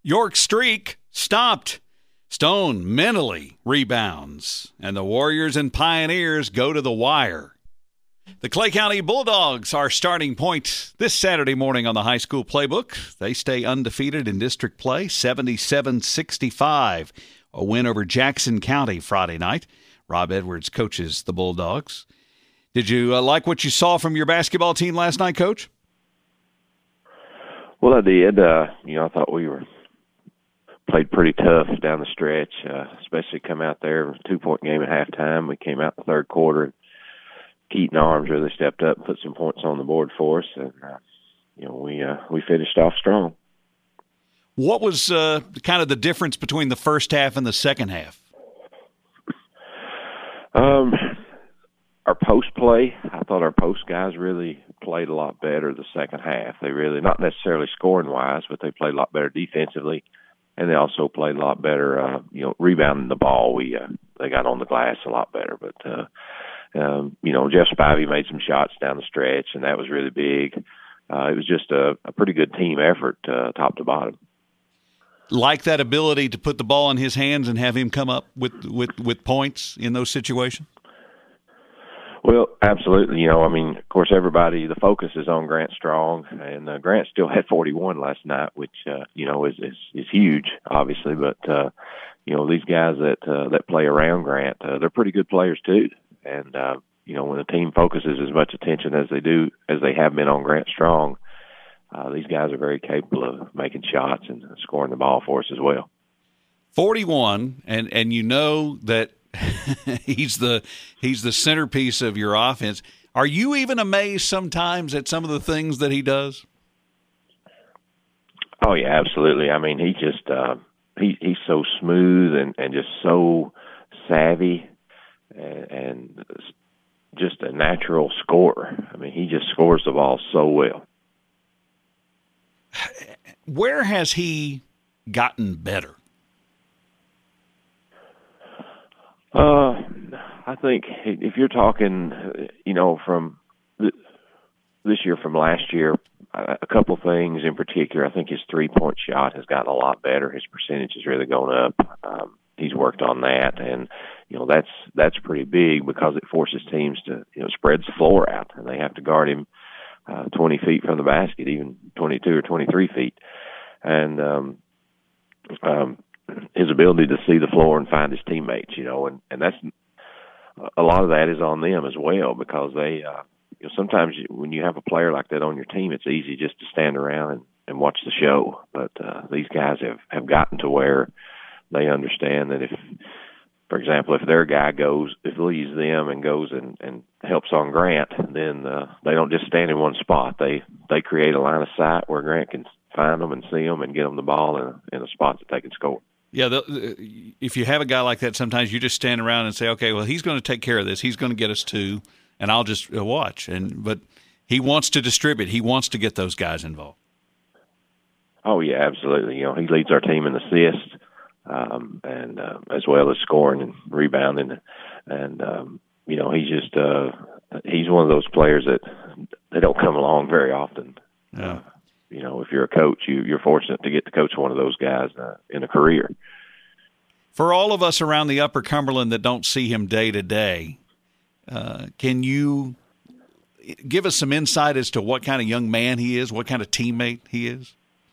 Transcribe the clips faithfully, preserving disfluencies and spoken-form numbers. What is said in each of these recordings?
York streak stopped. Stone mentally rebounds, and the Warriors and Pioneers go to the wire. The Clay County Bulldogs are starting point this Saturday morning on the high school playbook. They stay undefeated in district play, seventy-seven sixty-five. A win over Jackson County Friday night. Rob Edwards coaches the Bulldogs. Did you uh, like what you saw from your basketball team last night, Coach? Well, I did. Uh, you know, I thought we were played pretty tough down the stretch, uh, especially come out there, two-point game at halftime. We came out the third quarter. Keaton Arms really stepped up and put some points on the board for us, and uh, you know we uh, we finished off strong. What was uh, kind of the difference between the first half and the second half? Um, our post play, I thought our post guys really played a lot better the second half. They really, not necessarily scoring wise, but they played a lot better defensively, and they also played a lot better, uh, you know, rebounding the ball. We uh, they got on the glass a lot better, but. Uh, Um, you know, Jeff Spivey made some shots down the stretch, and that was really big. Uh, it was just a, a pretty good team effort, uh, top to bottom. Like that ability to put the ball in his hands and have him come up with, with, with points in those situations? Well, absolutely. You know, I mean, of course, everybody, the focus is on Grant Strong, and uh, Grant still had forty-one last night, which, uh, you know, is, is, is huge, obviously. But, uh, you know, these guys that, uh, that play around Grant, uh, they're pretty good players too. And, uh, you know, when the team focuses as much attention as they do, as they have been on Grant Strong, uh, these guys are very capable of making shots and scoring the ball for us as well. forty-one, and, and you know that he's the he's the centerpiece of your offense. Are you even amazed sometimes at some of the things that he does? Oh, yeah, absolutely. I mean, he just uh, he, he's so smooth and, and just so savvy. And just a natural scorer. I mean, he just scores the ball so well. Where has he gotten better? Uh, I think if you're talking, you know, from this year from last year, a couple things in particular. I think his three-point shot has gotten a lot better. His percentage has really gone up. Um, he's worked on that, and you know that's that's pretty big because it forces teams to you know spreads the floor out, and they have to guard him uh, twenty feet from the basket, even twenty-two or twenty-three feet, and um, um, his ability to see the floor and find his teammates, you know, and and that's a lot of that is on them as well because they. Uh, You know, sometimes when you have a player like that on your team, it's easy just to stand around and, and watch the show. But uh, these guys have, have gotten to where they understand that if, for example, if their guy goes, if leaves them and goes and, and helps on Grant, then uh, they don't just stand in one spot. They they create a line of sight where Grant can find them and see them and get them the ball in a, in a spot that they can score. Yeah, the, if you have a guy like that, sometimes you just stand around and say, okay, well, he's going to take care of this. He's going to get us two. And I'll just watch. And but he wants to distribute. He wants to get those guys involved. Oh yeah, absolutely. You know, he leads our team in assists, um, and uh, as well as scoring and rebounding. And um, you know, he's just uh, he's one of those players that they don't come along very often. Yeah. Uh, you know, if you're a coach, you, you're fortunate to get to coach one of those guys uh, in a career. For all of us around the Upper Cumberland that don't see him day to day. Uh, can you give us some insight as to what kind of young man he is, what kind of teammate he is?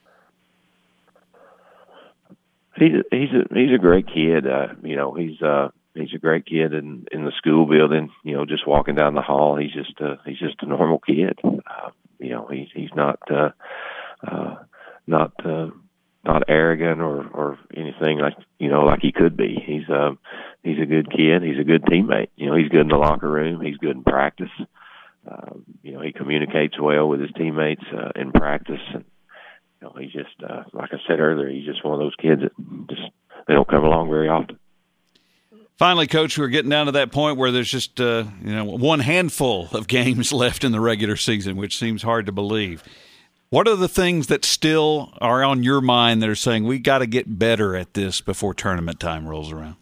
He's a, he's a, he's a great kid. Uh, you know, he's uh, he's a great kid in, in the school building. You know, just walking down the hall, he's just a, he's just a normal kid. Uh, you know, he's he's not uh, uh, not uh, not arrogant or, or anything like you know like he could be. He's uh, he's a good kid. He's a good teammate. You know, he's good in the locker room. He's good in practice. Uh, you know, he communicates well with his teammates uh, in practice. And you know, he's just uh, like I said earlier, he's just one of those kids that just they don't come along very often. Finally, Coach, we're getting down to that point where there's just uh, you know one handful of games left in the regular season, which seems hard to believe. What are the things that still are on your mind that are saying we got to get better at this before tournament time rolls around?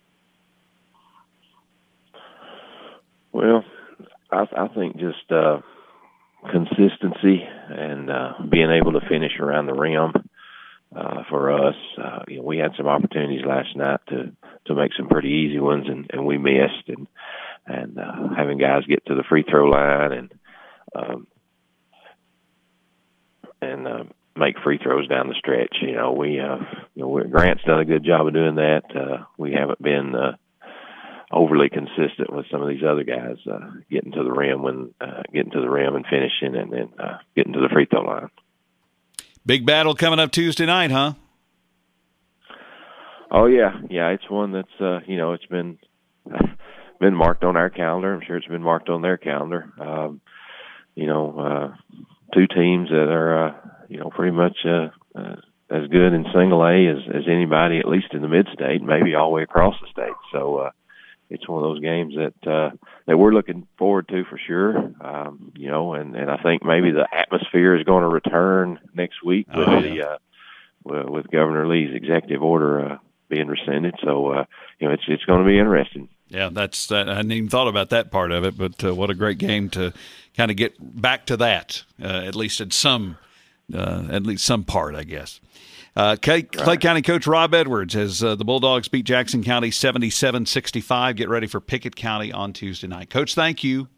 Well, I, I think just uh, consistency and uh, being able to finish around the rim. uh, for us. Uh, you know, we had some opportunities last night to, to make some pretty easy ones, and, and we missed. And and uh, having guys get to the free throw line and um, and uh, make free throws down the stretch. You know, we uh, you know we're, Grant's done a good job of doing that. Uh, we haven't been uh, overly consistent with some of these other guys uh, getting to the rim when uh, getting to the rim and finishing, and then uh, getting to the free throw line. Big battle coming up Tuesday night, huh? Oh yeah, yeah. It's one that's uh, you know it's been been marked on our calendar. I'm sure it's been marked on their calendar. Um, you know, uh, two teams that are uh, you know pretty much uh, uh, as good in single A as, as anybody, at least in the mid-state, maybe all the way across the state. So uh, it's one of those games that uh, that we're looking forward to for sure. Um, you know, and, and I think maybe the atmosphere is going to return next week with oh, the yeah. uh, with Governor Lee's executive order uh, being rescinded. So uh, you know, it's it's going to be interesting. Yeah, that's uh, I hadn't even thought about that part of it, but uh, what a great game to kind of get back to that, uh, at least in some, uh, at least some part, I guess. Uh, Clay, Clay right. County coach Rob Edwards as uh, the Bulldogs beat Jackson County seventy-seven sixty-five. Get ready for Pickett County on Tuesday night. Coach, thank you.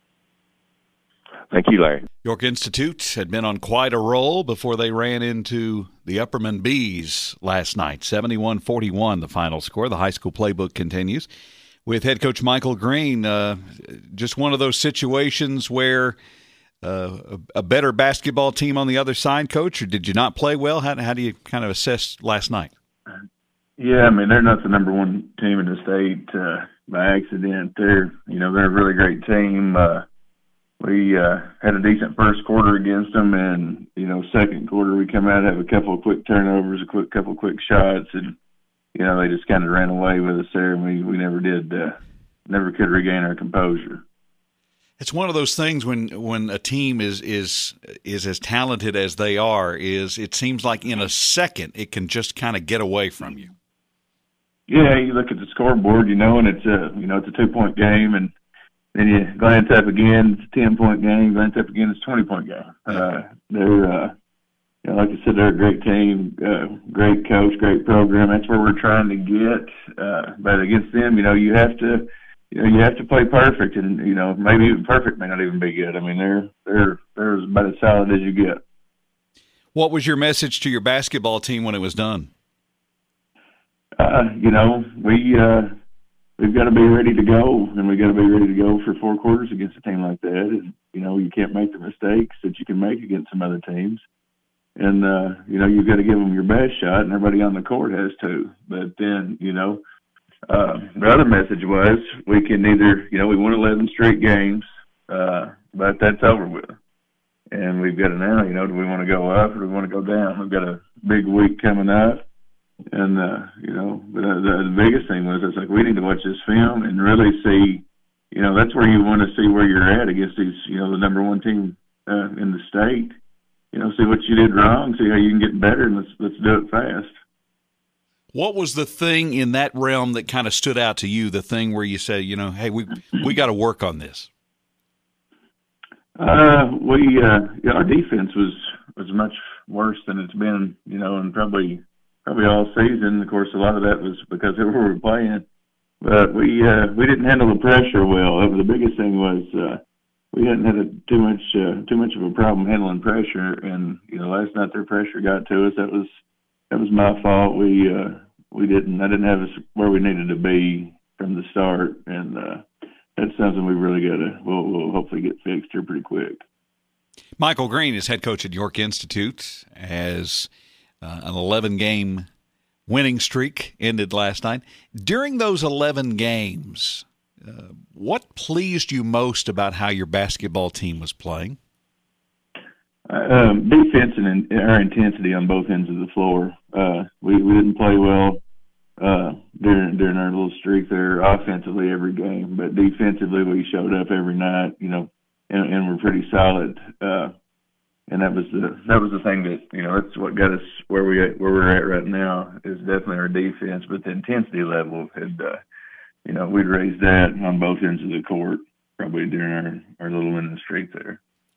Thank you, Larry. York Institute had been on quite a roll before they ran into the Upperman Bees last night. seventy-one forty-one the final score. The high school playbook continues with head coach Michael Green. Uh, just one of those situations where Uh, a, a better basketball team on the other side, Coach, or did you not play well? How, how do you kind of assess last night? Yeah, I mean, they're not the number one team in the state uh, by accident. They're, you know, they're a really great team. Uh, we uh, had a decent first quarter against them, and, you know, second quarter we come out, have a couple of quick turnovers, a quick couple of quick shots, and, you know, they just kind of ran away with us there, and we, we never did, uh, never could regain our composure. It's one of those things when, when a team is, is is as talented as they are, is it seems like in a second it can just kind of get away from you. Yeah, you look at the scoreboard, you know, and it's a you know it's a two point game, and then you glance up again, it's a ten point game. Glance up again, it's a twenty point game. Uh, they're uh, you know, like I said, they're a great team, uh, great coach, great program. That's where we're trying to get. Uh, but against them, you know, you have to. You know, you have to play perfect, and you know maybe even perfect may not even be good. I mean, they're they're they're about as solid as you get. What was your message to your basketball team when it was done? Uh, you know, we uh, we've got to be ready to go, and we got to be ready to go for four quarters against a team like that. And you know, you can't make the mistakes that you can make against some other teams. And uh, you know, you've got to give them your best shot, and everybody on the court has to. But then, you know. Uh, the other message was we can either, you know, we won eleven straight games, uh, but that's over with. And we've got to now, you know, do we want to go up or do we want to go down? We've got a big week coming up. And, uh, you know, the, the, the biggest thing was it's like we need to watch this film and really see, you know, that's where you want to see where you're at against these, you know, the number one team uh, in the state. You know, see what you did wrong, see how you can get better, and let's, let's do it fast. What was the thing in that realm that kind of stood out to you, the thing where you said, you know, hey, we we got to work on this? Uh, we, uh, yeah, our defense was, was much worse than it's been, you know, and probably probably all season. Of course, a lot of that was because of who we were playing. But we uh, we didn't handle the pressure well. The biggest thing was uh, we hadn't had a, too much uh, too much of a problem handling pressure. And, you know, last night their pressure got to us. That was – That was my fault. We uh, we didn't. I didn't have us where we needed to be from the start, and uh, that's something we really got to. We'll, we'll hopefully get fixed here pretty quick. Michael Green is head coach at York Institute as uh, an eleven-game winning streak ended last night. During those eleven games, uh, what pleased you most about how your basketball team was playing? Um, defense and in, our intensity on both ends of the floor. Uh, we, we didn't play well uh, during during our little streak there offensively every game, but defensively we showed up every night, you know, and, and we're pretty solid. Uh, and that was the that was the thing that, you know, that's what got us where we where we're at right now is definitely our defense, but the intensity level had, uh, you know, we'd raised that on both ends of the court probably during our, our little winning streak there.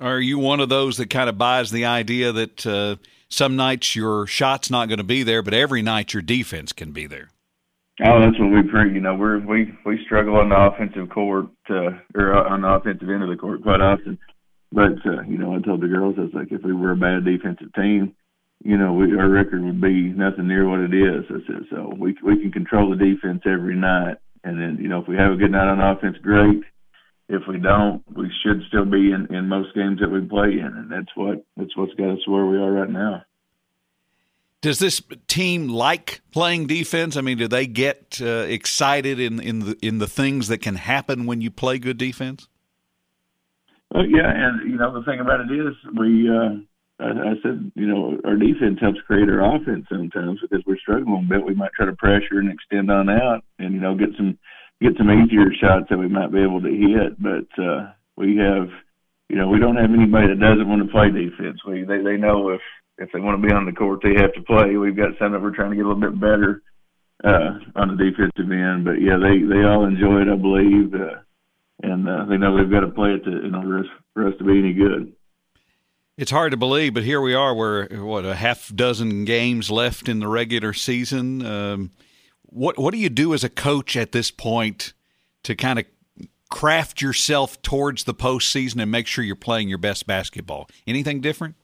Are you one of those that kind of buys the idea that uh, some nights your shot's not going to be there, but every night your defense can be there? Oh, that's what we preach. You know, we're, we we struggle on the offensive court, uh, or on the offensive end of the court quite often. But, uh, you know, I told the girls, I was like, if we were a bad defensive team, you know, we, our record would be nothing near what it is. I said, so we we can control the defense every night. And then, you know, if we have a good night on offense, great. If we don't, we should still be in, in most games that we play in. And that's what that's what's got us where we are right now. Does this team like playing defense? I mean, do they get uh, excited in, in, the, in the things that can happen when you play good defense? Well, yeah, and, you know, the thing about it is we uh, – I, I said, you know, our defense helps create our offense sometimes because we're struggling a bit. We might try to pressure and extend on out and, you know, get some get some easier shots that we might be able to hit. But uh, we have, you know, we don't have anybody that doesn't want to play defense. We They, they know if, if they want to be on the court, they have to play. We've got some that we're trying to get a little bit better uh, on the defensive end. But, yeah, they, they all enjoy it, I believe. Uh, and uh, they know they've got to play it to, in order for us to be any good. It's hard to believe, but here we are. We're, what, a half dozen games left in the regular season. Um, what what do you do as a coach at this point to kind of craft yourself towards the postseason and make sure you're playing your best basketball? Anything different?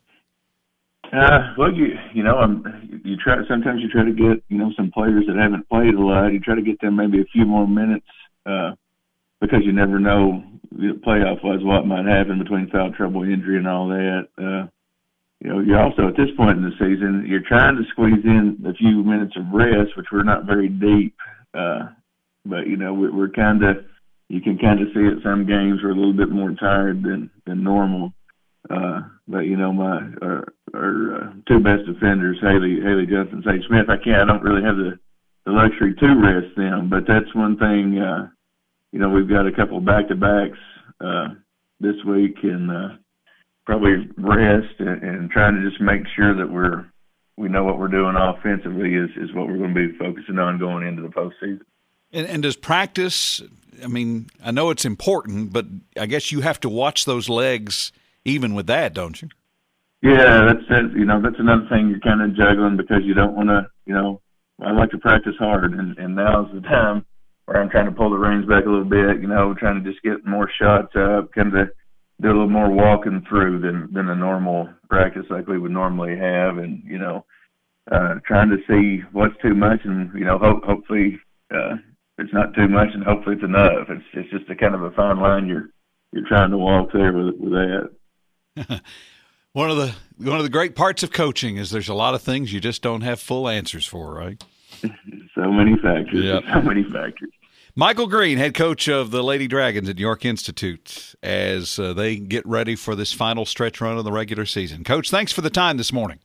Uh, well, you you know, um, you try. Sometimes you try to get you know some players that haven't played a lot. You try to get them maybe a few more minutes uh, because you never know. You know, playoff-wise, what might happen between foul trouble, injury, and all that. Uh, you know, you're also at this point in the season, you're trying to squeeze in a few minutes of rest, which we're not very deep. Uh, but you know, we're, we're kind of, you can kind of see it. Some games we're a little bit more tired than than normal. Uh, but you know, my our, our uh, two best defenders, Haley Haley Johnson, Sage Smith. I can't. I don't really have the the luxury to rest them, but that's one thing. Uh, You know, we've got a couple of back-to-backs uh, this week and uh, probably rest and, and trying to just make sure that we're we know what we're doing offensively is, is what we're going to be focusing on going into the postseason. And, and does practice, I mean, I know it's important, but I guess you have to watch those legs even with that, don't you? Yeah, that's it. You know, that's another thing you're kind of juggling because you don't want to, you know, I like to practice hard, and, and now's the time where I'm trying to pull the reins back a little bit, you know, trying to just get more shots up, kind of do a little more walking through than, than a normal practice like we would normally have. And, you know, uh, trying to see what's too much and, you know, hope, hopefully uh, it's not too much and hopefully it's enough. It's, it's just a kind of a fine line you're, you're trying to walk there with, with that. One of the, one of the great parts of coaching is there's a lot of things you just don't have full answers for, right? So many factors. Yep. So many factors. Michael Green, head coach of the Lady Dragons at New York Institute, as uh, they get ready for this final stretch run of the regular season. Coach, thanks for the time this morning.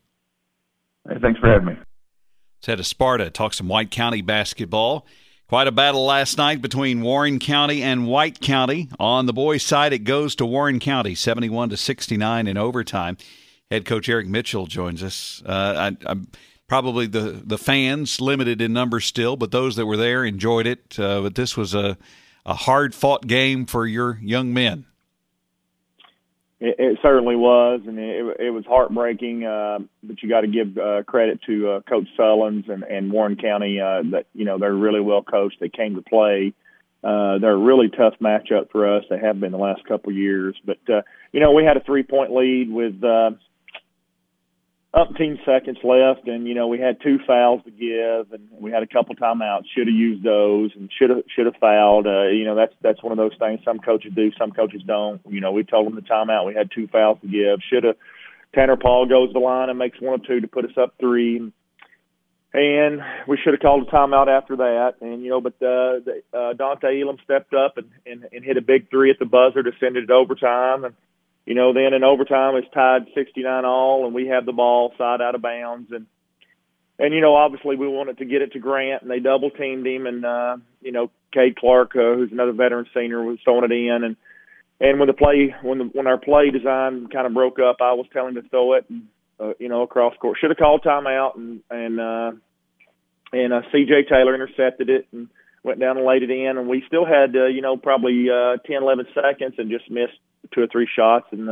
Hey, thanks for having me. Let's head to Sparta, talk some White County basketball. Quite a battle last night between Warren County and White County. On the boys' side, it goes to Warren County, seventy-one to sixty-nine in overtime. Head coach Eric Mitchell joins us. Uh, I, I'm Probably the, the fans, limited in numbers still, but those that were there enjoyed it. Uh, but this was a, a hard-fought game for your young men. It, it certainly was, and it, it was heartbreaking. Uh, but you got to give uh, credit to uh, Coach Sullins and, and Warren County. Uh, that you know they're really well coached. They came to play. Uh, they're a really tough matchup for us. They have been the last couple of years. But uh, you know we had a three-point lead with. Uh, umpteen seconds left, and, you know, we had two fouls to give, and we had a couple timeouts. Should have used those and should have should have fouled. Uh, you know, that's that's one of those things some coaches do, some coaches don't. You know, we told them the timeout. We had two fouls to give. Should have Tanner Paul goes to the line and makes one or two to put us up three. And we should have called a timeout after that. And, you know, but uh, the, uh, Dante Elam stepped up and, and, and hit a big three at the buzzer to send it to overtime. And, you know, then in overtime it's tied sixty-nine all, and we have the ball side out of bounds. And, and you know, obviously we wanted to get it to Grant, and they double-teamed him. And, uh, you know, Cade Clark, uh, who's another veteran senior, was throwing it in. And and when the play, when the, when our play design kind of broke up, I was telling him to throw it, and, uh, you know, across court. Should have called timeout, and and uh, and uh, C J Taylor intercepted it and went down and laid it in. And we still had, uh, you know, probably uh, ten, eleven seconds and just missed two or three shots, and uh,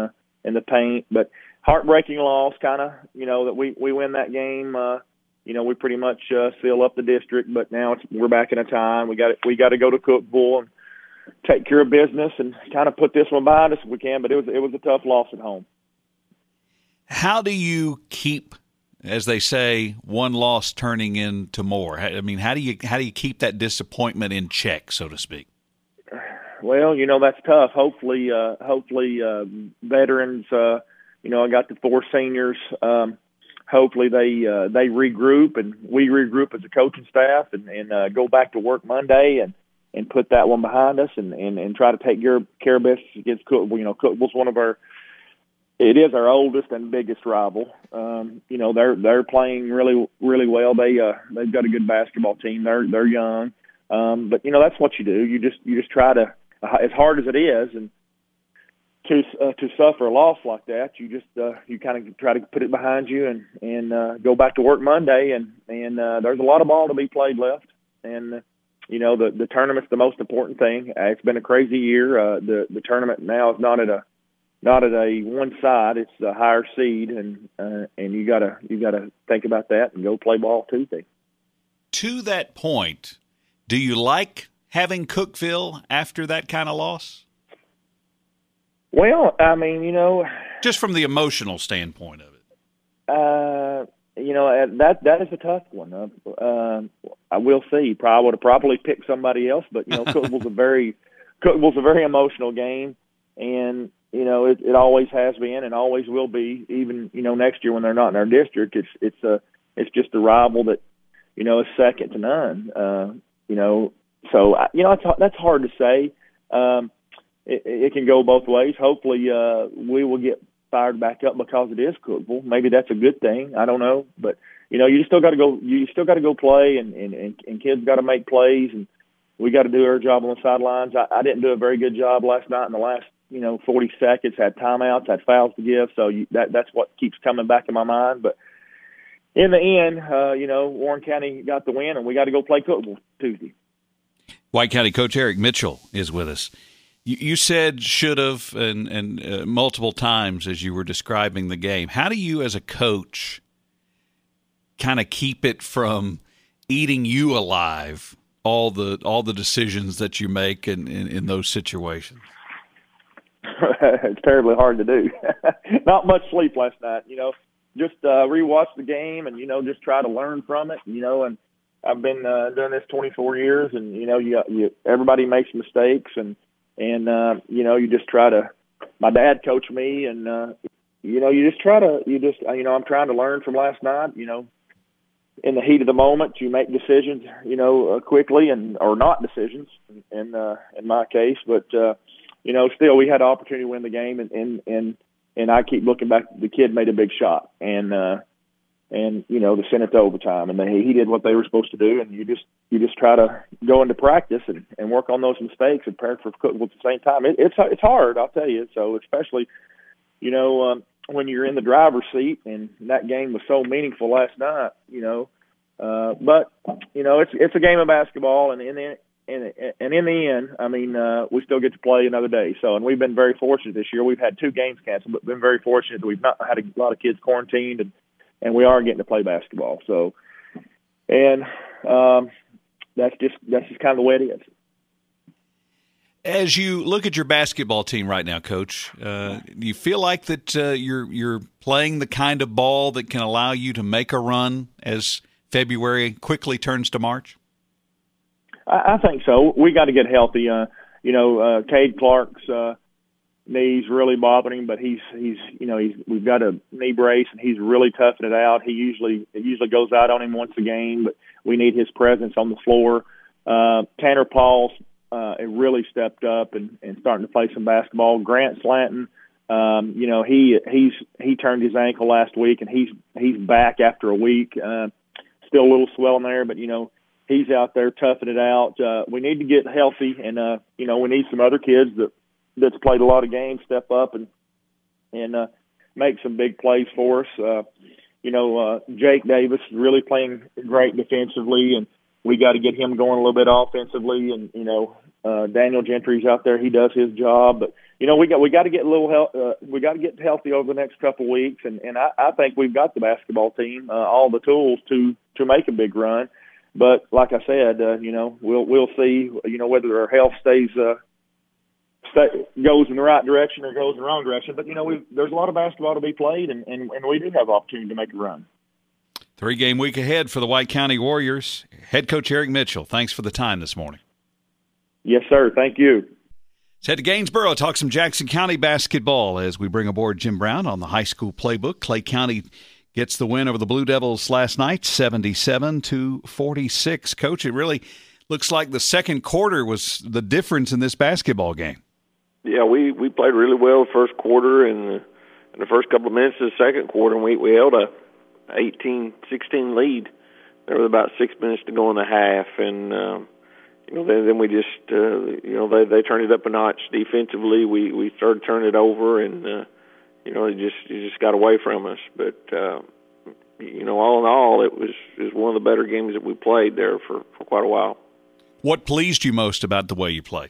in the paint. But heartbreaking loss, kind of, you know, that we, we win that game. Uh, you know, we pretty much uh, seal up the district, but now it's, we're back in a time. We got we got to go to Cookeville and take care of business and kind of put this one behind us if we can. But it was it was a tough loss at home. How do you keep, as they say, one loss turning into more? I mean, how do you how do you keep that disappointment in check, so to speak? Well, you know, that's tough. Hopefully, uh, hopefully, uh, veterans. Uh, you know, I got the four seniors. Um, hopefully, they uh, they regroup and we regroup as a coaching staff and, and uh, go back to work Monday and, and put that one behind us and, and, and try to take care, care of business against Cookeville. You know, Cookeville's one of our. It is our oldest and biggest rival. Um, you know, they're they're playing really really well. They uh, they've got a good basketball team. They're they're young, um, but you know that's what you do. You just you just try to, uh, as hard as it is, and to uh, to suffer a loss like that, you just uh, you kind of try to put it behind you and and uh, go back to work Monday. And and uh, there's a lot of ball to be played left, and uh, you know the the tournament's the most important thing. Uh, it's been a crazy year. Uh, the the tournament now is not at a Not at a one side; it's a higher seed, and uh, and you gotta you gotta think about that and go play ball Tuesday. To that point, do you like having Cookeville after that kind of loss? Well, I mean, you know, just from the emotional standpoint of it, uh, you know that that is a tough one. Uh, uh, I will see. Probably would have probably picked somebody else, but you know, Cookeville's a very Cookeville's a very emotional game, and you know, it, it always has been and always will be. Even you know, next year when they're not in our district, it's it's a it's just a rival that you know is second to none. Uh, you know, so you know that's that's hard to say. Um, it, it can go both ways. Hopefully, uh, we will get fired back up because it is Cookeville. Maybe that's a good thing. I don't know, but you know, you still got to go. You still got to go play, and and and, and kids got to make plays, and we got to do our job on the sidelines. I, I didn't do a very good job last night in the last. You know, forty seconds, had timeouts, had fouls to give. So you, that that's what keeps coming back in my mind. But in the end, uh, you know, Warren County got the win, and we got to go play Cookeville Tuesday. White County Coach Eric Mitchell is with us. You, you said should have and, and uh, multiple times as you were describing the game. How do you as a coach kind of keep it from eating you alive, all the all the decisions that you make in, in, in those situations? It's terribly hard to do. Not much sleep last night, you know, just uh, rewatch the game and, you know, just try to learn from it, you know, and I've been uh, doing this twenty-four years and, you know, you, you everybody makes mistakes and, and uh, you know, you just try to, my dad coached me and, uh, you know, you just try to, you just, you know, I'm trying to learn from last night, you know, in the heat of the moment, you make decisions, you know, uh, quickly and, or not decisions in, uh, in my case, but, uh, you know, still we had an opportunity to win the game, and and and, and I keep looking back. The kid made a big shot, and uh, and you know, to send it to overtime, and they, he did what they were supposed to do. And you just you just try to go into practice and, and work on those mistakes and prepare for Cookeville at the same time. It, it's it's hard, I'll tell you. So especially, you know, um, when you're in the driver's seat, and that game was so meaningful last night. You know, uh, but you know, it's it's a game of basketball, and in the And, and in the end, I mean, uh, we still get to play another day. So, and we've been very fortunate this year. We've had two games canceled, but been very fortunate that we've not had a lot of kids quarantined, and, and we are getting to play basketball. So, and um, that's just that's just kind of the way it is. As you look at your basketball team right now, Coach, uh, do you feel like that uh, you're you're playing the kind of ball that can allow you to make a run as February quickly turns to March? I think so. We got to get healthy. Uh, you know, uh, Cade Clark's uh, knees really bothering him, but he's he's you know he's we've got a knee brace and he's really toughing it out. He usually it usually goes out on him once a game, but we need his presence on the floor. Uh, Tanner Paul's uh, really stepped up and, and starting to play some basketball. Grant Slanton, um, you know he he's he turned his ankle last week and he's he's back after a week. Uh, still a little swelling there, but you know. He's out there toughing it out. Uh, we need to get healthy, and uh, you know we need some other kids that that's played a lot of games step up and and uh, make some big plays for us. Uh, you know, uh, Jake Davis is really playing great defensively, and we got to get him going a little bit offensively. And you know, uh, Daniel Gentry's out there; he does his job. But you know, we got we got to get a little health, uh, we got to get healthy over the next couple of weeks, and and I, I think we've got the basketball team, uh, all the tools to to make a big run. But like I said, uh, you know, we'll we'll see, you know, whether our health stays uh, stay, goes in the right direction or goes in the wrong direction. But you know, we there's a lot of basketball to be played, and, and and we do have opportunity to make a run. Three-game week ahead for the White County Warriors. Head coach Eric Mitchell, thanks for the time this morning. Yes, sir. Thank you. Let's head to Gainesboro, talk some Jackson County basketball as we bring aboard Jim Brown on the high school playbook. Clay County gets the win over the Blue Devils last night, seventy-seven to forty-six. Coach, it really looks like the second quarter was the difference in this basketball game. Yeah, we, we played really well the first quarter and the, and the first couple of minutes of the second quarter, and we, we held a eighteen sixteen lead. There was about six minutes to go in the half, and um, you know, then, then we just uh, you know they they turned it up a notch defensively. We we started turning it over, and uh, you know it just it just got away from us. But uh, you know, all in all, it was it was one of the better games that we played there for, for quite a while. What pleased you most about the way you played?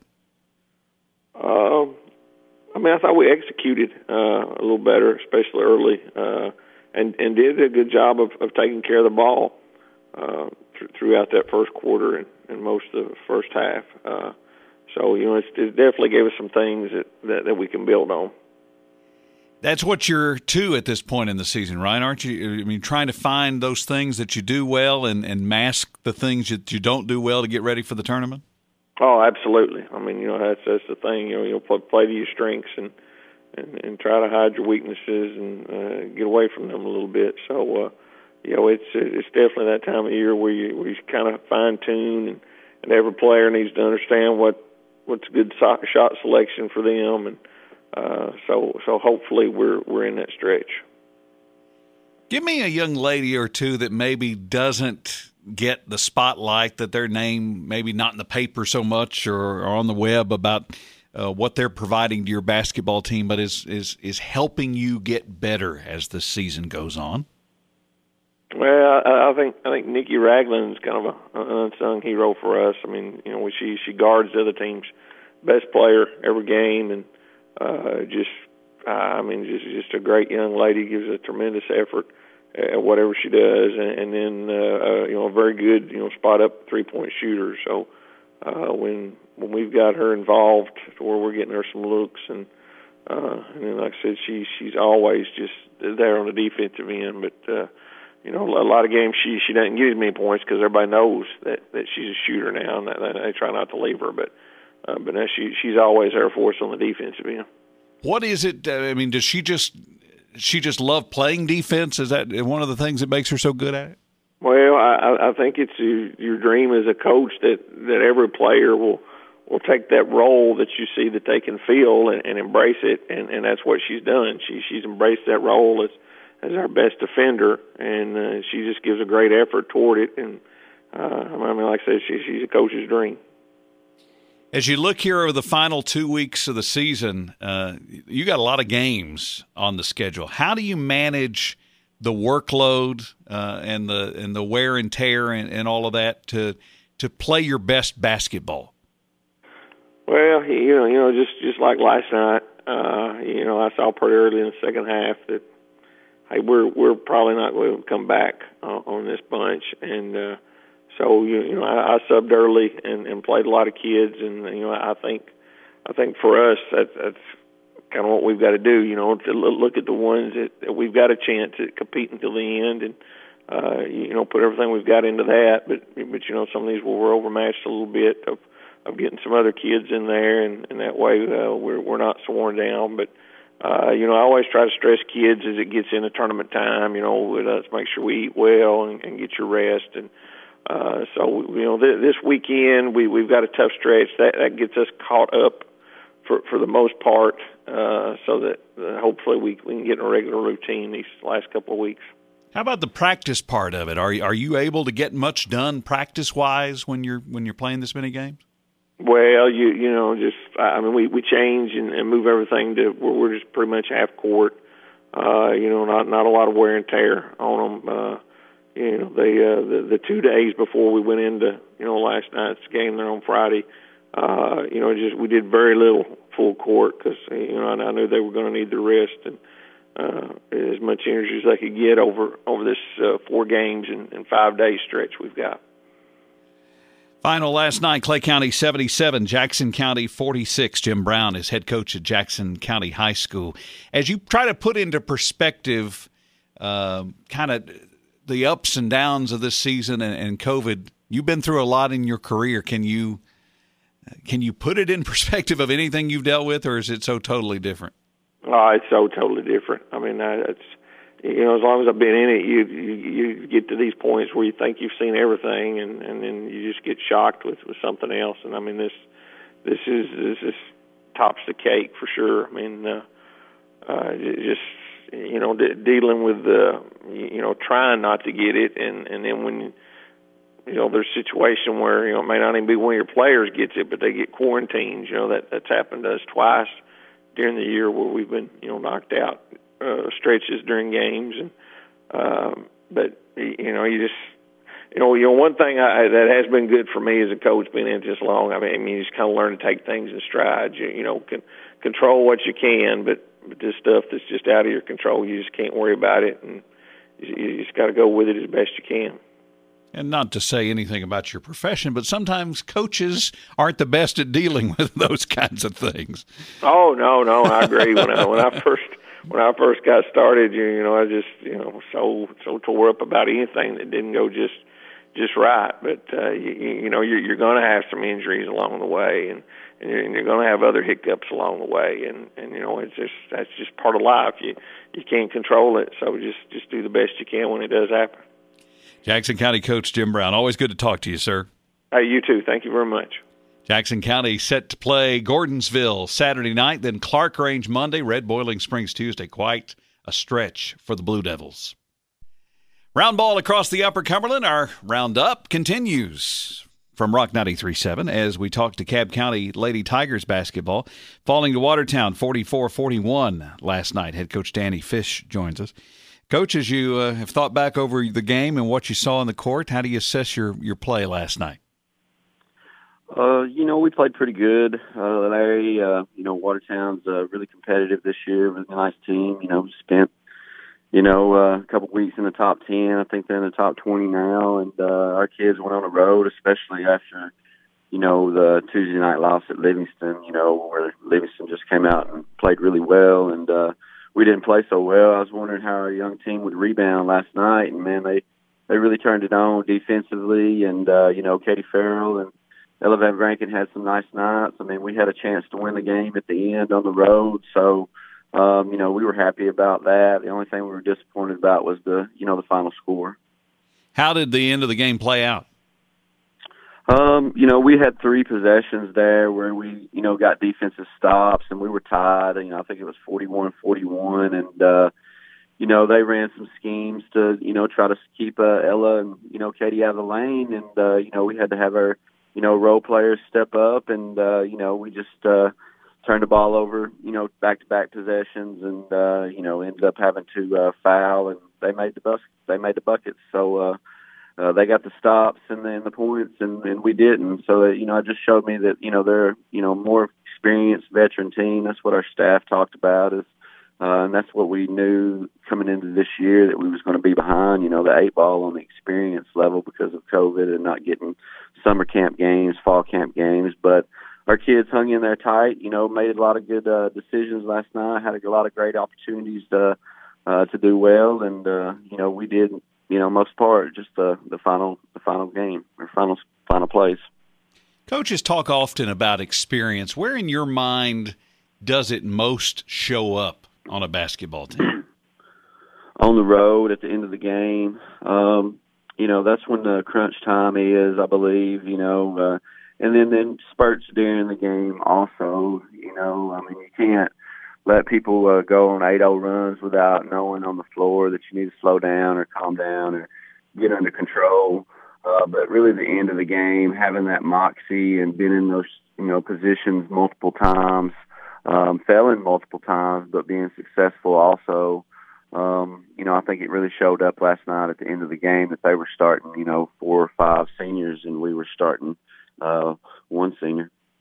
Uh, I mean, I thought we executed uh, a little better, especially early. Uh, And, and did a good job of, of taking care of the ball uh, th- throughout that first quarter and, and most of the first half. Uh, so, you know, it's, it definitely gave us some things that, that, that we can build on. That's what you're to at this point in the season, right? Aren't you? I mean, trying to find those things that you do well and, and mask the things that you don't do well to get ready for the tournament? Oh, absolutely. I mean, you know, that's that's the thing. You know, you'll play, play to your strengths and, and, and try to hide your weaknesses and uh, get away from them a little bit. So, uh, you know, it's it's definitely that time of year where you, where you kind of fine-tune, and, and every player needs to understand what, what's a good shot selection for them. And uh, so so hopefully we're we're in that stretch. Give me a young lady or two that maybe doesn't get the spotlight, that their name maybe not in the paper so much or, or on the web about uh, what they're providing to your basketball team, but is, is is helping you get better as the season goes on. Well, I, I think I think Nikki Ragland's kind of a, an unsung hero for us. I mean, you know, she she guards the other team's best player every game, and uh, just uh, I mean, just just a great young lady, gives a tremendous effort at whatever she does, and, and then uh, uh, you know, a very good you know spot up three point shooter. So uh, when when we've got her involved, to where we're getting her some looks, and uh, and then like I said, she she's always just there on the defensive end, but. Uh, You know, a lot of games she she doesn't get as many points because everybody knows that, that she's a shooter now, and that, that they try not to leave her. But uh, but now she she's always there for us on the defensive end. What is it? Uh, I mean, does she just she just love playing defense? Is that one of the things that makes her so good at it? Well, I, I think it's your, your dream as a coach that, that every player will will take that role that you see that they can feel and, and embrace it, and, and that's what she's done. She she's embraced that role as as our best defender, and uh, she just gives a great effort toward it. And uh, I mean, like I said, she, she's a coach's dream. As you look here over the final two weeks of the season, uh, you got a lot of games on the schedule. How do you manage the workload uh, and the and the wear and tear and, and all of that to to play your best basketball? Well, you know, you know, just just like last night, uh, you know, I saw pretty early in the second half that. Hey, we're we're probably not going to come back uh, on this bunch, and uh, so you, you know I, I subbed early and, and played a lot of kids, and you know I think I think for us that, that's kind of what we've got to do. You know, to look at the ones that, that we've got a chance at competing until the end, and uh, you know put everything we've got into that. But but you know some of these we're overmatched a little bit of of getting some other kids in there, and, and that way uh, we're we're not sworn down, but. Uh, you know, I always try to stress kids as it gets into tournament time, you know, let's make sure we eat well and, and get your rest. And uh, so, you know, th- this weekend we, we've got a tough stretch. That, that gets us caught up for, for the most part uh, so that uh, hopefully we, we can get in a regular routine these last couple of weeks. How about the practice part of it? Are you, are you able to get much done practice-wise when you're when you're playing this many games? Well, you you know, just I mean, we we change and, and move everything to where we're just pretty much half court. Uh, you know, not not a lot of wear and tear on them. Uh, you know, they uh, the the two days before we went into you know last night's game there on Friday, uh, you know, just we did very little full court because, you know, I knew they were going to need the rest and uh, as much energy as they could get over, over this uh, four games and, and five-day stretch we've got. Final last night, Clay County seventy-seven, Jackson County forty-six. Jim Brown is head coach at Jackson County High School. As you try to put into perspective uh, kind of the ups and downs of this season and, and COVID, you've been through a lot in your career. Can you can you put it in perspective of anything you've dealt with, or is it so totally different? Oh, it's so totally different. I mean, uh, it's you know, as long as I've been in it, you, you you get to these points where you think you've seen everything, and, and then you just get shocked with, with something else. And I mean, this this is this is tops the cake for sure. I mean, uh, uh, just you know, de- dealing with the you know, trying not to get it, and and then when you know there's a situation where you know it may not even be one of your players gets it, but they get quarantined. You know that that's happened to us twice during the year where we've been you know knocked out. Uh, stretches during games, and um, but you know, you just you know, you know, one thing I, that has been good for me as a coach, being in it this long. I mean, I mean, you just kind of learn to take things in stride. You, you know, can control what you can, but but this stuff that's just out of your control, you just can't worry about it, and you, you just got to go with it as best you can. And not to say anything about your profession, but sometimes coaches aren't the best at dealing with those kinds of things. Oh no, no, I agree. when I when I first When I first got started, you, you know, I just, you know, so so tore up about anything that didn't go just just right. But uh, you, you know, you're, you're going to have some injuries along the way, and, and you're, and you're going to have other hiccups along the way, and, and you know, it's just that's just part of life. You you can't control it, so just just do the best you can when it does happen. Jackson County Coach Jim Brown, always good to talk to you, sir. Hey, you too. Thank you very much. Jackson County set to play Gordonsville Saturday night, then Clark Range Monday, Red Boiling Springs Tuesday. Quite a stretch for the Blue Devils. Round ball across the Upper Cumberland. Our roundup continues from Rock ninety-three point seven as we talk to Cobb County Lady Tigers basketball. Falling to Watertown forty-four forty-one last night. Head coach Danny Fish joins us. Coach, as you uh, have thought back over the game and what you saw in the court, how do you assess your, your play last night? Uh, you know, we played pretty good. Uh, Larry, uh, you know, Watertown's uh, really competitive this year. It was a nice team. You know, spent, you know, uh, a couple weeks in the top ten. I think they're in the top twenty now. And uh, our kids went on the road, especially after, you know, the Tuesday night loss at Livingston, you know, where Livingston just came out and played really well. And uh, we didn't play so well. I was wondering how our young team would rebound last night. And, man, they, they really turned it on defensively. And, uh, you know, Katie Farrell and Ella Van Rankin had some nice nights. I mean, we had a chance to win the game at the end on the road. So, um, you know, we were happy about that. The only thing we were disappointed about was the, you know, the final score. How did the end of the game play out? Um, you know, we had three possessions there where we, you know, got defensive stops and we were tied. You know, I think it was forty-one forty-one. And, uh, you know, they ran some schemes to, you know, try to keep uh, Ella and, you know, Katie out of the lane. And, uh, you know, we had to have our, you know, role players step up, and, uh, you know, we just uh, turned the ball over, you know, back-to-back possessions, and, uh, you know, ended up having to uh, foul, and they made the bus- they made the buckets. So uh, uh, they got the stops and then the points, and, and we didn't. So, that, you know, it just showed me that, you know, they're, you know, more experienced veteran team. That's what our staff talked about, is, uh, and that's what we knew coming into this year, that we was going to be behind, you know, the eight ball on the experience level because of COVID and not getting summer camp games, fall camp games. But our kids hung in there tight, you know, made a lot of good uh, decisions last night, had a lot of great opportunities to uh, to do well. And, uh, you know, we did, you know, most part, just the, the final the final game, or final, final plays. Coaches talk often about experience. Where in your mind does it most show up on a basketball team? On the road at the end of the game. Um, you know, that's when the crunch time is, I believe, you know, uh, and then, then spurts during the game also, you know. I mean, you can't let people uh, go on eight oh runs without knowing on the floor that you need to slow down or calm down or get under control. Uh, but really the end of the game, having that moxie and being in those, you know, positions multiple times, um, failing multiple times, but being successful also. Um, you know, I think it really showed up last night at the end of the game that they were starting, you know, four or five seniors, and we were starting uh, one senior.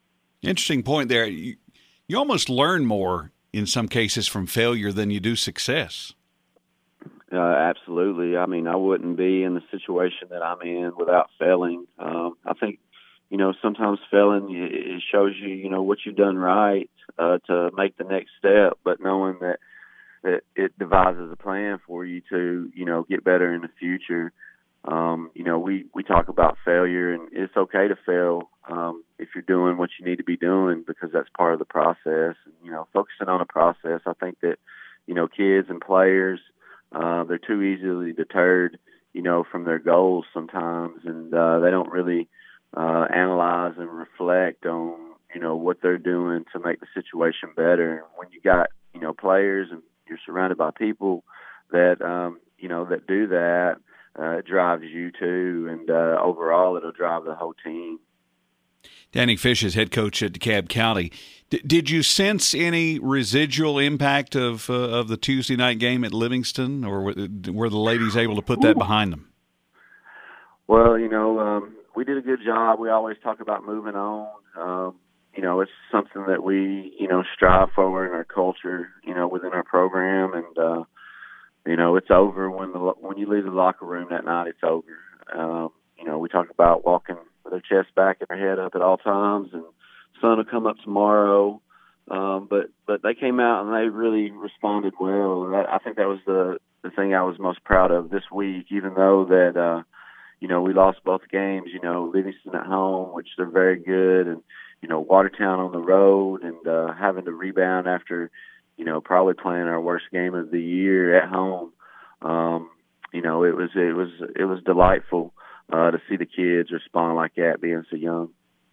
Interesting point there. You, you almost learn more in some cases from failure than you do success. Uh, absolutely. I mean, I wouldn't be in the situation that I'm in without failing. Um, I think, you know, sometimes failing, it shows you, you know, what you've done right uh, to make the next step, but knowing that, that it devises a plan for you to, you know, get better in the future. Um, you know, we, we talk about failure, and it's okay to fail um, if you're doing what you need to be doing, because that's part of the process. And, you know, focusing on the process, I think that, you know, kids and players, uh, they're too easily deterred, you know, from their goals sometimes, and uh, they don't really uh, analyze and reflect on, you know, what they're doing to make the situation better. And when you got, you know, players and you're surrounded by people that, um, you know, that do that, uh, it drives you too. And uh, overall, it'll drive the whole team. Danny Fish is head coach at DeKalb County. D- did you sense any residual impact of uh, of the Tuesday night game at Livingston, or were, were the ladies able to put that behind them? Well, you know, um, we did a good job. We always talk about moving on. Um, you know, it's something that we, you know, strive for in our culture, you know, within our program. And, uh, you know, it's over when the when you leave the locker room that night, it's over. Um, you know, we talk about walking with our chest back and our head up at all times, and sun will come up tomorrow. Um, but but they came out and they really responded well. And that, I think that was the, the thing I was most proud of this week, even though that, uh, you know, we lost both games, you know, Livingston at home, which they're very good, and, you know, Watertown on the road, and uh, having to rebound after, you know, probably playing our worst game of the year at home. Um, you know, it was it was it was delightful uh, to see the kids respond like that, being so young.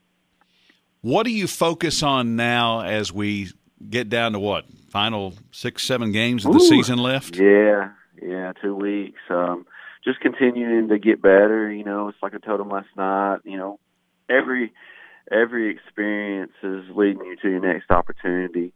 What do you focus on now as we get down to what, final six, seven games of the Ooh, season left? Yeah, yeah, two weeks. Um, just continuing to get better. You know, it's like I told them last night. You know, every every experience is leading you to your next opportunity.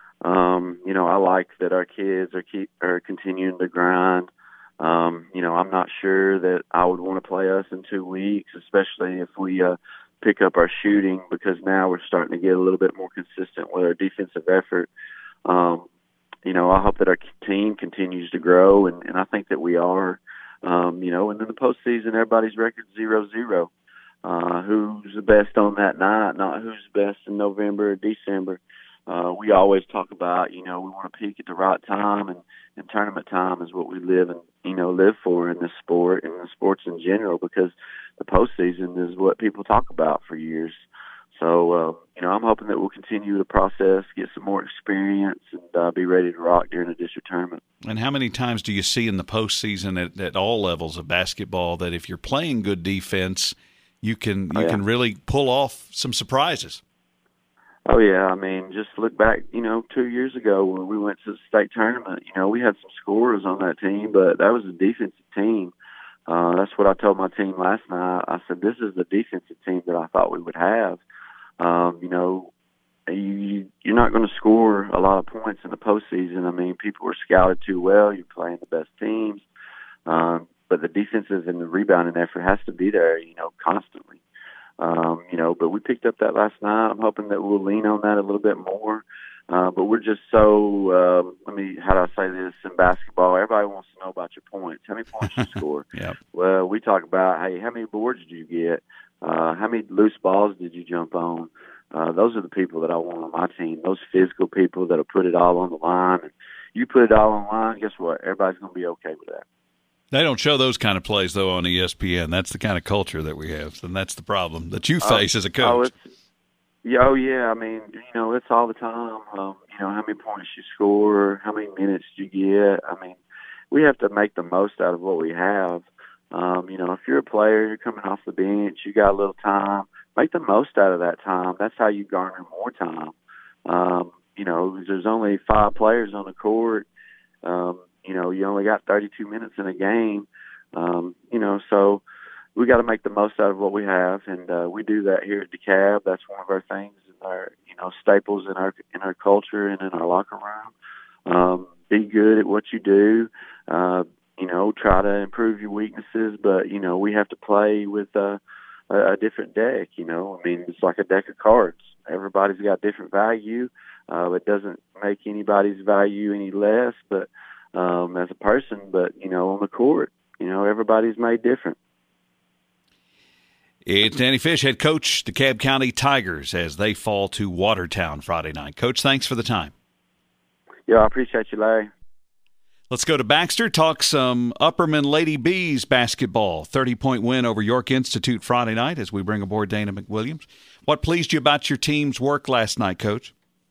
Um, you know, I like that our kids are keep are continuing to grind. Um, you know, I'm not sure that I would want to play us in two weeks, especially if we uh, pick up our shooting, because now we're starting to get a little bit more consistent with our defensive effort. Um, you know, I hope that our team continues to grow, and, and I think that we are. Um, you know, and in the postseason, everybody's record zero zero. Uh, who's the best on that night, not who's the best in November or December. Uh, we always talk about, you know, we want to peak at the right time, and, and tournament time is what we live and, you know, live for in this sport and the sports in general, because the postseason is what people talk about for years. So, uh, you know, I'm hoping that we'll continue the process, get some more experience, and uh, be ready to rock during the district tournament. And how many times do you see in the postseason at, at all levels of basketball that if you're playing good defense, you can you oh, yeah. can really pull off some surprises? Oh, yeah. I mean, just look back, you know, two years ago when we went to the state tournament. You know, we had some scorers on that team, but that was a defensive team. Uh, that's what I told my team last night. I said, this is the defensive team that I thought we would have. Um, you know, you, you're not going to score a lot of points in the postseason. I mean, people are scouted too well. You're playing the best teams. Um, but the defensive and the rebounding effort has to be there, you know, constantly. Um, you know, but we picked up that last night. I'm hoping that we'll lean on that a little bit more. Uh, but we're just so, uh, let me, how do I say this in basketball? Everybody wants to know about your points. How many points you score? Yep. Well, we talk about, hey, how many boards did you get? Uh, how many loose balls did you jump on? Uh, those are the people that I want on my team, those physical people that'll put it all on the line. And you put it all on the line, guess what? Everybody's going to be okay with that. They don't show those kind of plays, though, on E S P N. That's the kind of culture that we have, and that's the problem that you face uh, as a coach. Oh, it's, yeah, oh, yeah. I mean, you know, it's all the time. Um, you know, how many points you score, how many minutes you get. I mean, we have to make the most out of what we have. Um, you know, if you're a player, you're coming off the bench, you got a little time, make the most out of that time. That's how you garner more time. Um, you know, there's only five players on the court. Um, you know, you only got thirty-two minutes in a game. Um, you know, so we got to make the most out of what we have, and uh, we do that here at DeKalb. That's one of our things, in our, you know, staples in our in our culture and in our locker room. Um, be good at what you do. Uh, you know, try to improve your weaknesses, but you know, we have to play with uh, a, a different deck. You know, I mean, it's like a deck of cards. Everybody's got different value. Uh, it doesn't make anybody's value any less, but um, as a person. But you know, on the court, you know, everybody's made different. It's Danny Fish, head coach, the DeKalb County Tigers, as they fall to Watertown Friday night. Coach, thanks for the time. Yeah, I appreciate you, Larry. Let's go to Baxter, talk some Upperman Lady Bees basketball. thirty-point win over York Institute Friday night as we bring aboard Dana McWilliams. What pleased you about your team's work last night, Coach?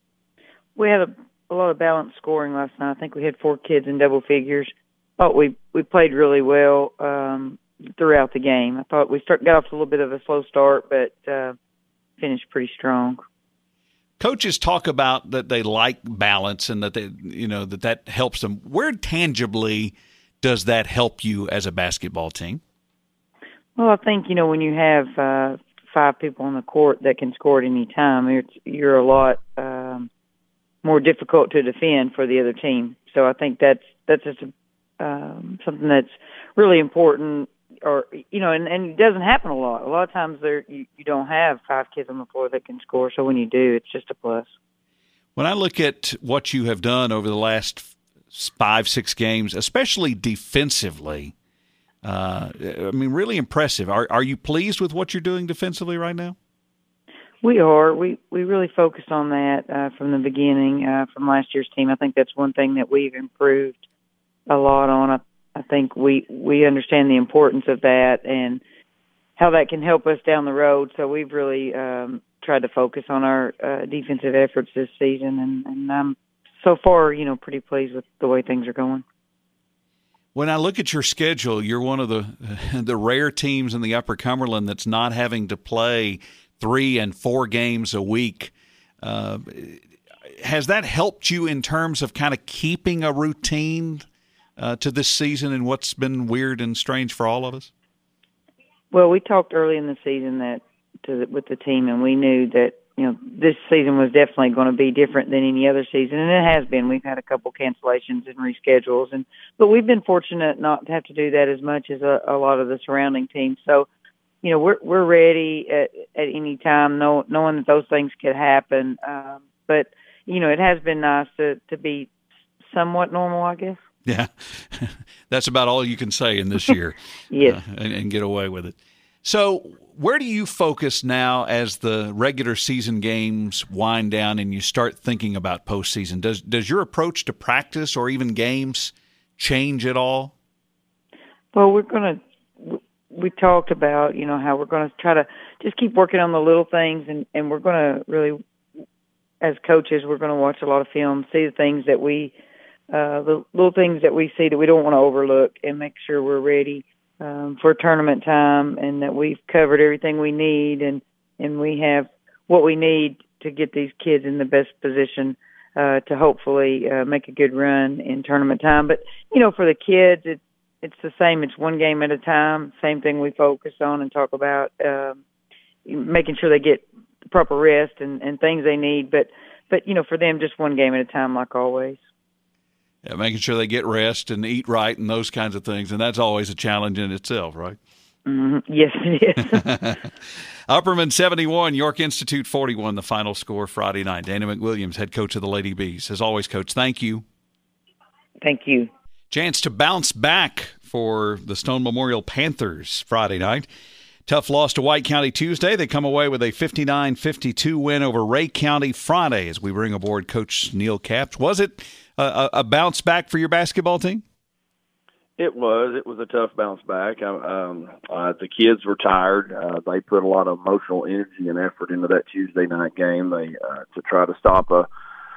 We had a, a lot of balanced scoring last night. I think we had four kids in double figures. Thought we, we played really well um, throughout the game. I thought we start, got off to a little bit of a slow start, but uh, finished pretty strong. Coaches talk about that they like balance and that they, you know, that that helps them. Where tangibly does that help you as a basketball team? Well, I think, you know, when you have uh, five people on the court that can score at any time, it's, you're a lot um, more difficult to defend for the other team. So I think that's that's just a, um, something that's really important. Or, you know, and, and it doesn't happen a lot. A lot of times there you, you don't have five kids on the floor that can score. So when you do, it's just a plus. When I look at what you have done over the last five, six games, especially defensively, uh, I mean, really impressive. Are are you pleased with what you're doing defensively right now? We are. We we really focused on that uh, from the beginning, uh, from last year's team. I think that's one thing that we've improved a lot on. I, I think we, we understand the importance of that and how that can help us down the road. So we've really um, tried to focus on our uh, defensive efforts this season, and, and I'm so far, you know, pretty pleased with the way things are going. When I look at your schedule, you're one of the the rare teams in the Upper Cumberland that's not having to play three and four games a week. Uh, has that helped you in terms of kind of keeping a routine Uh, to this season and what's been weird and strange for all of us? Well, we talked early in the season that to the, with the team, and we knew that, you know, this season was definitely going to be different than any other season, and it has been. We've had a couple cancellations and reschedules, and but we've been fortunate not to have to do that as much as a, a lot of the surrounding teams. So, you know, we're we're ready at, at any time, know, knowing that those things could happen. Um, but you know, it has been nice to to be somewhat normal, I guess. Yeah, that's about all you can say in this year. Yes. uh, and, and get away with it. So where do you focus now as the regular season games wind down and you start thinking about postseason? Does does your approach to practice or even games change at all? Well, we're going to – we talked about, you know, how we're going to try to just keep working on the little things, and, and we're going to really, as coaches, we're going to watch a lot of film, see the things that we – Uh, the little things that we see that we don't want to overlook, and make sure we're ready um, for tournament time, and that we've covered everything we need, and, and we have what we need to get these kids in the best position uh, to hopefully uh, make a good run in tournament time. But, you know, for the kids, it, it's the same. It's one game at a time. Same thing we focus on and talk about, um, making sure they get the proper rest and, and things they need. But, but, you know, for them, just one game at a time, like always. Yeah, making sure they get rest and eat right and those kinds of things, and that's always a challenge in itself, right? Mm-hmm. Yes, it is. Upperman seventy-one, York Institute forty-one, the final score Friday night. Dana McWilliams, head coach of the Lady Bees. As always, Coach, thank you. Thank you. Chance to bounce back for the Stone Memorial Panthers Friday night. Tough loss to White County Tuesday. They come away with a fifty-nine fifty-two win over Ray County Friday as we bring aboard Coach Neil Capps. Was it a, a bounce back for your basketball team? It was. It was a tough bounce back. Um, uh, the kids were tired. Uh, they put a lot of emotional energy and effort into that Tuesday night game. They uh, to try to stop a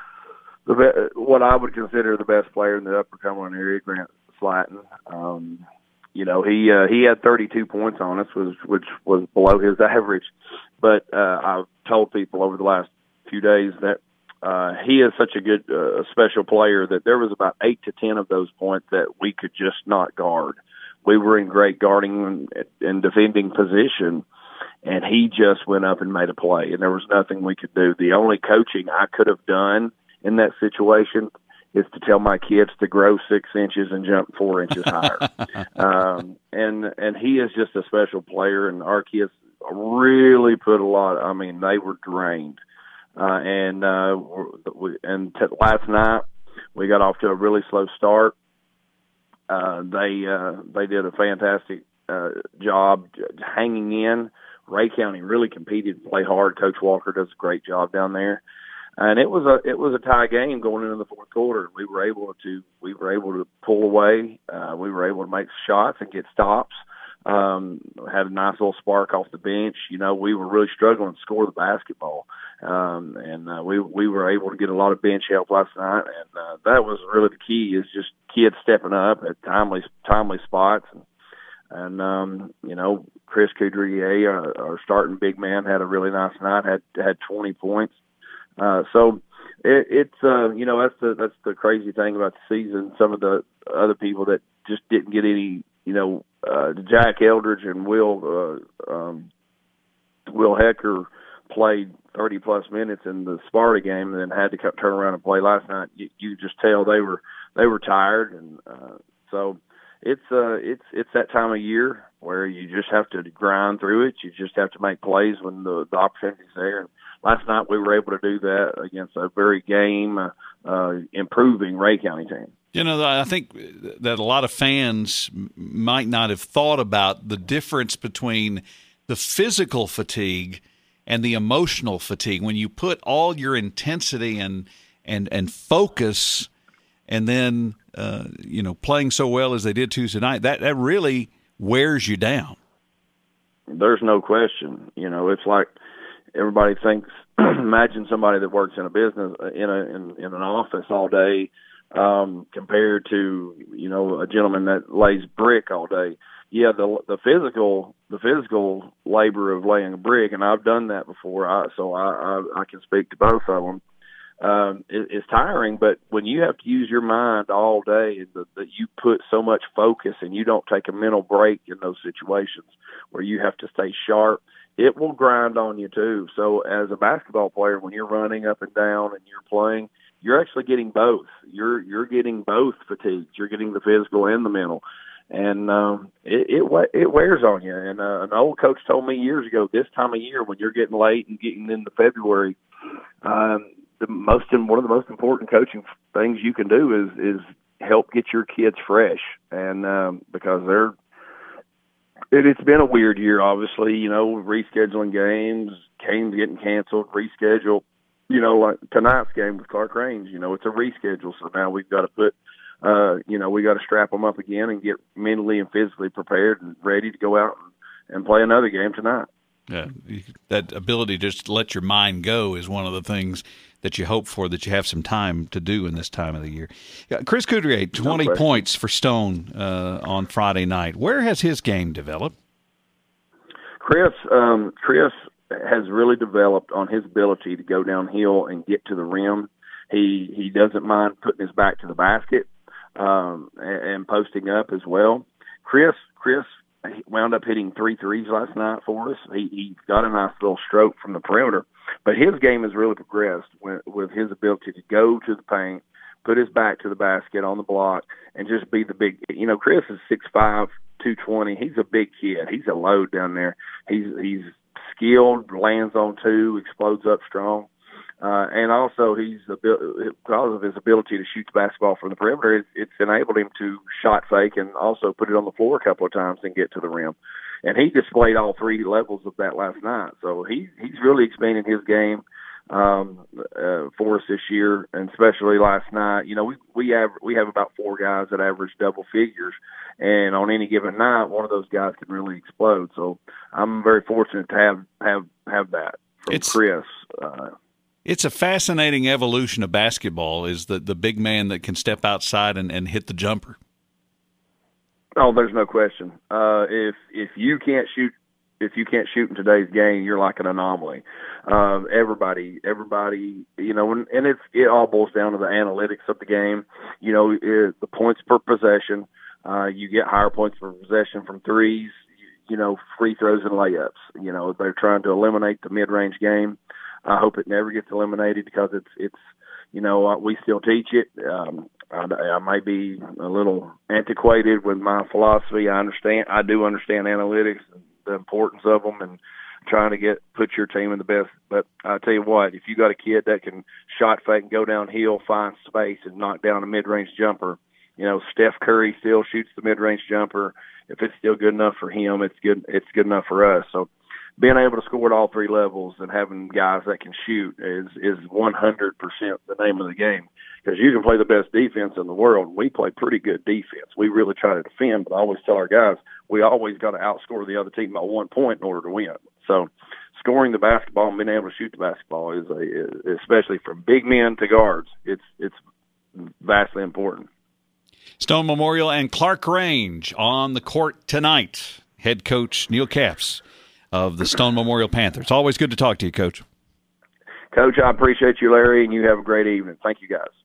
the, what I would consider the best player in the Upper Cumberland area, Grant Slatton. Um, you know, he uh, he had thirty-two points on us, was which was below his average. But uh, I've told people over the last few days that Uh, he is such a good, uh, special player that there was about eight to ten of those points that we could just not guard. We were in great guarding and, and defending position, and he just went up and made a play, and there was nothing we could do. The only coaching I could have done in that situation is to tell my kids to grow six inches and jump four inches higher. um, and and he is just a special player, and our kids really put a lot. I mean, they were drained uh, and uh, we, and t- last night we got off to a really slow start. Uh, they uh, they did a fantastic uh, job hanging in. Ray County really competed and played hard. Coach Walker does a great job down there, and it was a it was a tie game going into the fourth quarter. We were able to we were able to pull away. Uh, we were able to make shots and get stops. Um, had a nice little spark off the bench. You know, we were really struggling to score the basketball, um, and uh, we we were able to get a lot of bench help last night, and uh, that was really the key, is just kids stepping up at timely timely spots. And, and um, you know, Chris Coudrier, our, our starting big man, had a really nice night. had had twenty points. Uh, so it, it's uh, you know, that's the that's the crazy thing about the season. Some of the other people that just didn't get any, you know. Uh, Jack Eldridge and Will uh, um, Will Hecker played thirty plus minutes in the Sparta game, and then had to cut, turn around and play last night. You, you just tell they were they were tired, and uh, so it's uh, it's it's that time of year where you just have to grind through it. You just have to make plays when the, the opportunity's there. And last night we were able to do that against a very game uh, uh, improving Ray County team. You know, I think that a lot of fans might not have thought about the difference between the physical fatigue and the emotional fatigue. When you put all your intensity and and and focus, and then uh, you know, playing so well as they did Tuesday night, that that really wears you down. There's no question. You know, it's like everybody thinks. Imagine somebody that works in a business in a in, in an office all day. Um, compared to, you know, a gentleman that lays brick all day. Yeah, the the physical the physical labor of laying a brick, and I've done that before, I, so I, I, I can speak to both of them. Um, it, it's tiring, but when you have to use your mind all day, and that you put so much focus, and you don't take a mental break in those situations where you have to stay sharp, it will grind on you too. So as a basketball player, when you're running up and down and you're playing, you're actually getting both. You're you're getting both fatigues. You're getting the physical and the mental, and um, it, it it wears on you. And uh, an old coach told me years ago, this time of year when you're getting late and getting into February, um, the most one of the most important coaching things you can do is is help get your kids fresh, and um, because they're it, it's been a weird year. Obviously, you know, rescheduling games, games getting canceled, reschedule. You know, like tonight's game with Clark Range, you know, it's a reschedule. So now we've got to put, uh, you know, we got to strap them up again and get mentally and physically prepared and ready to go out and, and play another game tonight. Yeah, that ability to just let your mind go is one of the things that you hope for, that you have some time to do in this time of the year. Yeah, Chris Coudrier, twenty no points for Stone uh, on Friday night. Where has his game developed? Chris, um, Chris. has really developed on his ability to go downhill and get to the rim. He he doesn't mind putting his back to the basket um, and, and posting up as well. Chris Chris wound up hitting three threes last night for us. He, he got a nice little stroke from the perimeter, but his game has really progressed with, with his ability to go to the paint, put his back to the basket on the block, and just be the big. You know, Chris is six five, two twenty. He's a big kid. He's a load down there. He's he's skilled, lands on two, explodes up strong. Uh, and also he's, because of his ability to shoot the basketball from the perimeter, it's, it's enabled him to shot fake and also put it on the floor a couple of times and get to the rim. And he displayed all three levels of that last night. So he, he's really expanding his game um, uh, for us this year, and especially last night. You know, we we have we have about four guys that average double figures, and on any given night, one of those guys can really explode. So I'm very fortunate to have have have that from it's, Chris. Uh, it's a fascinating evolution of basketball, is the the big man that can step outside and, and hit the jumper. Oh, there's no question. Uh, if if you can't shoot. If you can't shoot in today's game, you're like an anomaly. Um, everybody, everybody, you know, and, and it's, it all boils down to the analytics of the game. You know, it, the points per possession, uh, you get higher points per possession from threes, you, you know, free throws and layups. You know, they're trying to eliminate the mid-range game. I hope it never gets eliminated because it's, it's, you know, we still teach it. Um, I, I may be a little antiquated with my philosophy. I understand, I do understand analytics. the importance of them and trying to get put your team in the best. But I tell you what, if you got a kid that can shot fake and go downhill, find space, and knock down a mid-range jumper, you know, Steph Curry still shoots the mid-range jumper. If it's still good enough for him, it's good. It's good enough for us. So being able to score at all three levels and having guys that can shoot is is one hundred percent the name of the game. Because you can play the best defense in the world. We play pretty good defense. We really try to defend, but I always tell our guys, we always got to outscore the other team by one point in order to win. So scoring the basketball and being able to shoot the basketball is, a, is especially from big men to guards, it's it's vastly important. Stone Memorial and Clark Range on the court tonight. Head coach Neil Capps of the Stone Memorial Panthers. Always good to talk to you, Coach. Coach, I appreciate you, Larry, and you have a great evening. Thank you, guys.